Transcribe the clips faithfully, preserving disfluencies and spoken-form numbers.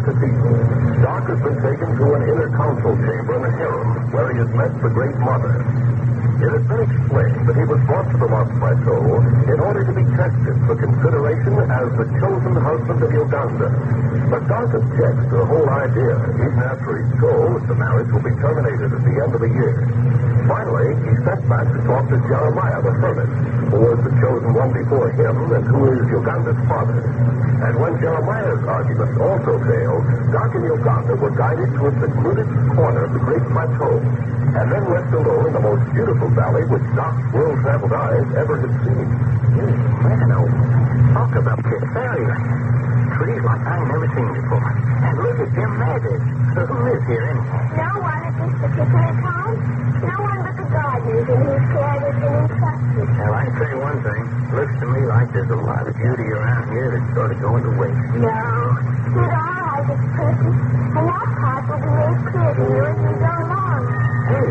cathedral, Doc has been taken to an inner council chamber in the harem where he has met the Great Mother. It has been explained that he was brought to the Lost Plateau in order to be tested for consideration as the chosen husband of Uganda. But Doc objects to the whole idea, even after he's told that the marriage will be terminated at the end of the year. Finally, he's sent back to talk to Jeremiah the hermit, who was the chosen one before him and who is Uganda's father. And when Jeremiah's arguments also failed, Doc and Uganda were guided to a secluded corner of the Great Plateau, and then left alone in the most beautiful valley which Doc's world-traveled eyes ever had seen. Man, oh, talk about this fairyland. Trees like I ain't never seen before. And look at Jim Mathers. Who lives here anyhow? No one at this particular time. No one but the gardeners in whose care they've been entrusted. Now, I can say one thing. Looks to me like there's a lot of beauty around here that's sort of going to waste. No. It all has its purpose. And that part will be made clear to you as we go along. Hey.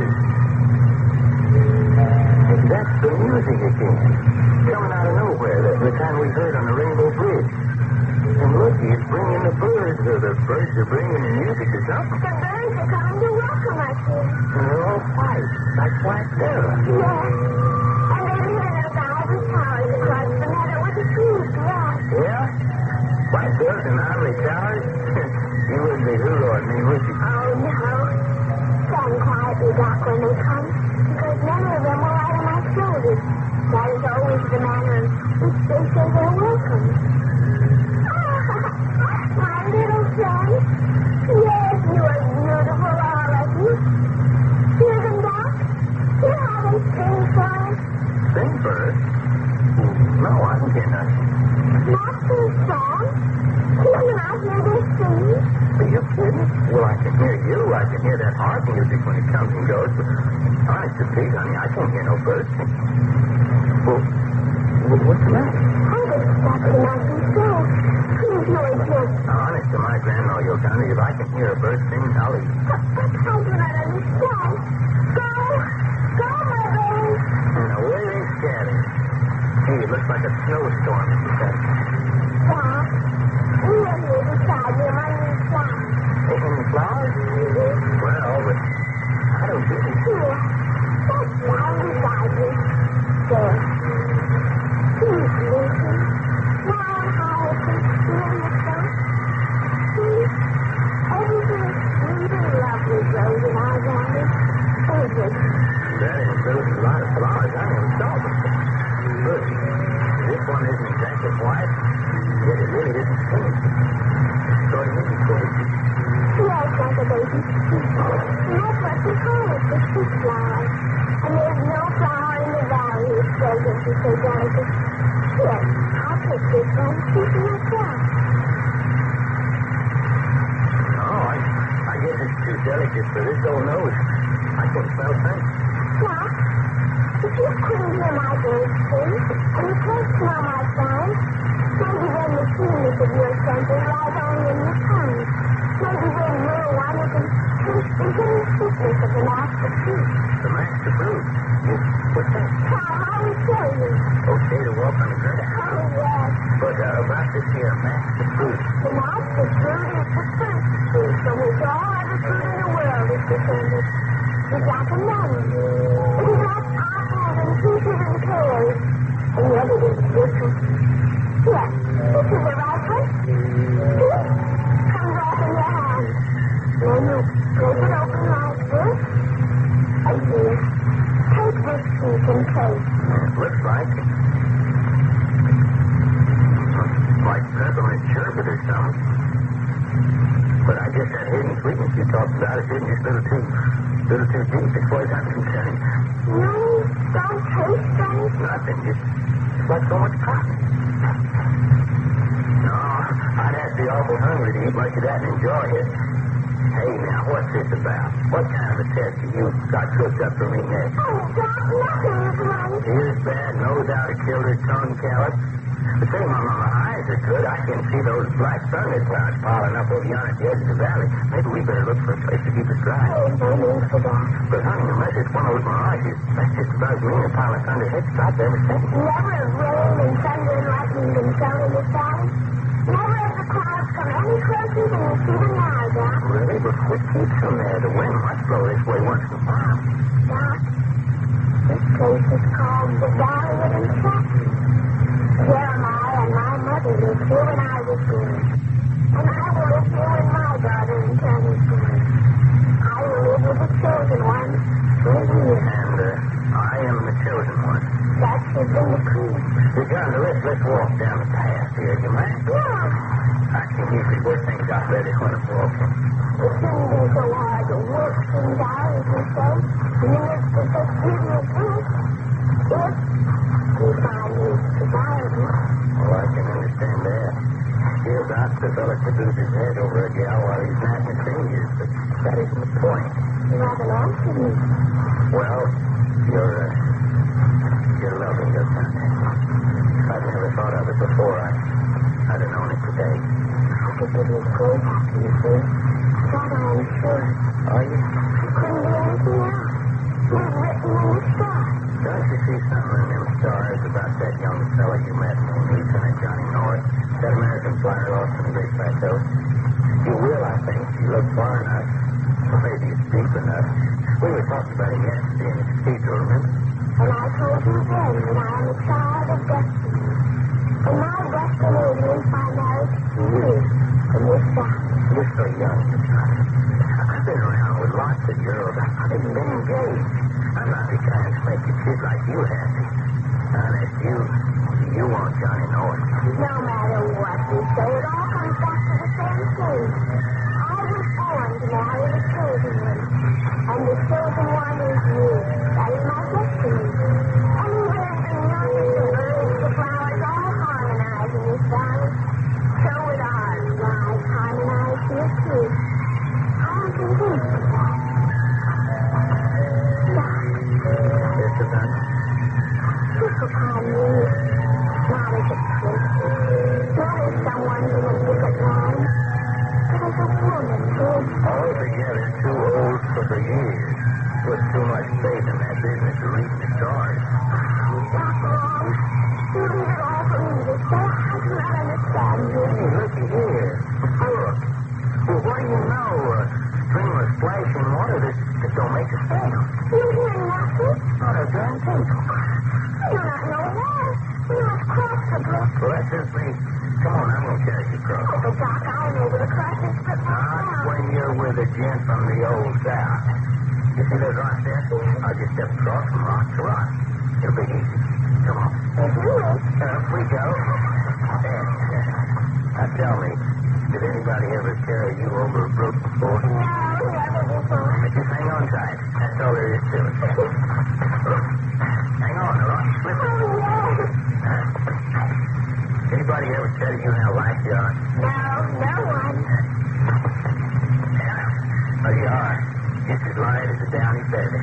That's the music again. Coming out of nowhere. That's the kind we heard on the Rainbow Bridge. And look, he's bringing the birds, or the birds are bringing the music or something. The birds are coming to welcome us here. And they're all white, like White Sarah. Yes. And they live in those ivory towers across the meadow with the trees, yes. Yeah? White Sarah and ivory towers? You wouldn't be hoorooing me, would you? Oh, no. Stand quietly, Doc, when they come, because many of them will lie on my shoulders. That is always the manner in which they say they're welcome. My little friend. Yes, you are beautiful, all of you. Hear them, Doc? Hear how they sing for us? Sing birds? No, I don't hear nothing. Not sing songs? Can you not hear their singing? Are you kidding? Well, I can hear you. I can hear that harp music when it comes and goes. But honest to Pete, honey, I can't hear no birds sing. Well, what's the matter? I just thought you might be so. Please, no, it can't. Honest to my grandma, Uganda, if I can hear a bird sing, I'll eat. But, but I do not understand. Go! Go, my baby! And away they scatter. Gee, it looks like a snowstorm, she said. Doc, we are here beside you among these flowers. In the flowers? Well, but I don't see them. Here. That's down beside you. There. Please listen. Now how I can feel your face. See? Everything is sweet and lovely grows in our valley. Everything. That is, there's a lot of flowers. I never saw them. Look, this one isn't exactly white, yet it really isn't pink. Sort of maybe crazy. Yes, like a baby sheep. And that's what we call it, the sheep flower. And there's no flower in the valley as fragrant as so delicate. Here, I'll take this one. See for yourself. Oh, I, I guess it's too delicate for this old nose. I can't smell things. Now, if you couldn't hear my birds sing, and you can't smell my sound, maybe then the keenness of your senses lies only in your tongue. Maybe when you're one who can taste the hidden sweetness of the master fruit. The master fruit? You, what's that? Come, I will show you. Okay to walk on the ground. Oh, yes. But uh, about this here master fruit. The master fruit is the first fruit from which all other fruit in the world is descended. It's like a melon. It is like apples and peaches and pears. And yet it is different. Yes, this is the right one. See? Comes off in your hand. Then you break it open like this. And here, take this piece and taste. It looks like... like peppermint sherbet or something. But I guess that hidden sweetness you talked about is hidden just a little too, little too deep as far as I'm concerned. You don't taste anything? Nothing, just it's like so much cotton. No, I'd have to be awful hungry to eat much of that and enjoy it. Hey, now, what's this about? What kind of a test have you got cooked up for me next? Oh, Doc, nothing is right. Here's bad, no doubt it killed her tongue callus. The thing on my eyes are good. I can see those black thunder clouds piling up over yonder at the edge of the valley. Maybe we better look for a place to keep us dry. Oh, no need for that. But, honey, unless it's one of those mirages, that's just about as mean a pile of thunder heads I've ever seen. Never have rain and thunder and lightning been felt in this valley. Never have the clouds come any closer than you see them What keeps them there? The wind must blow this way once in a while. Doc, this place is called the Valley of Enchantment. Jeremiah and my mother lived here when I was born. And I will live here when my daughter in turn is born. I will live with the chosen one for a year. And uh, I am the chosen one. That should be the creed. Uganda, let's, let's walk down the path here, you mind? Yeah. I can usually work things out better when I'm walking. It shouldn't be so hard to work things out, as you say. In the midst of such beautiful things. If you find his society. Oh, I can understand that. Here's Doc, the fella could lose his head over a gal while he's snapping fingers, but that isn't the point. You haven't answered me. Well, you're, uh, you're loving your son. I've never thought of it before. I, I'd have known it today. I could give you great happiness, see? That I am sure. Are you? It couldn't be anything else. It's written in the stars. Don't you see something in them stars about that young fella you met named Lieutenant Johnny North? That American flyer lost in the Great Plateau? You will, I think. You look far enough. Or maybe it's deep enough. We were talking about him yesterday in the cathedral, remember? And I told you then that I am a child of destiny. And my destiny is linked by marriage to you from this valley. You're so young, Johnny. I've been around with lots of girls. I've even been engaged. I'm not the kind to make a kid like you happy. Honest, you, you want Johnny North. No matter what you say, it all comes back to the same thing. I was born to marry the chosen one. And the chosen one is you. That is my destiny. Anywhere the notes, the birds, the flowers all harmonize in this valley. So with ours lies harmonized here too. I am convinced of that. Doc, Yes, about look upon me. Not as a prince. Not as someone in a different line. But as a woman who is altogether too old for the years. Put too much faith in that business of reading the stars. not wrong. You leave it all for me to say. I do not understand you. Hey, looky here. Look. Well, what do you know? A stream of splashing water that, that don't make a sound. You hear nothing? Not a darn thing. You do not know where. We must cross the brook. Well, that just me. Come on, I'm going to carry you across. Oh, but Doc, I am able to cross this brook Not myself. when you're with a gent from the old South. You see those rocks there? I'll just step across from rock to rock. It'll be easy. Come on. If you wish. Up we go. There. Now tell me, did anybody ever carry you over a brook before? No, never before. But just hang on tight. That's all there is to it. Hang on, the rock's slipping. Oh, yes. Anybody ever tell you how light you are? No, no one. Yeah. There you are. Just as light as a downy feather.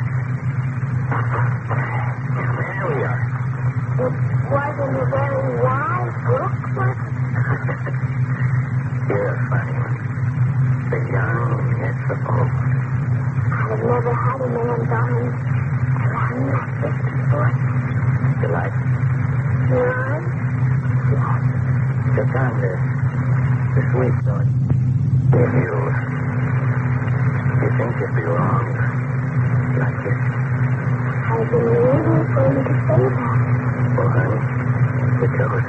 There we are. It wasn't a very wide brook, was it? You're a funny one. The young and yet the old. I've never had a man gone around like this before. You like it? Yours? The thunder. The sweet thought. If you... You think it belongs like this? I've been waiting for you to say that. Well, honey, it's over.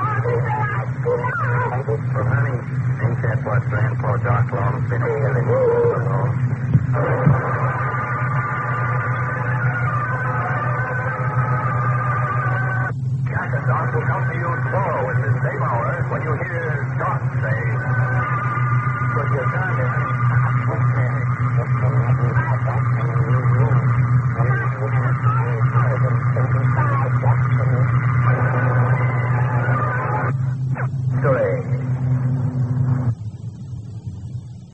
Well, honey, ain't that what Grandpa Doc Long's been telling you?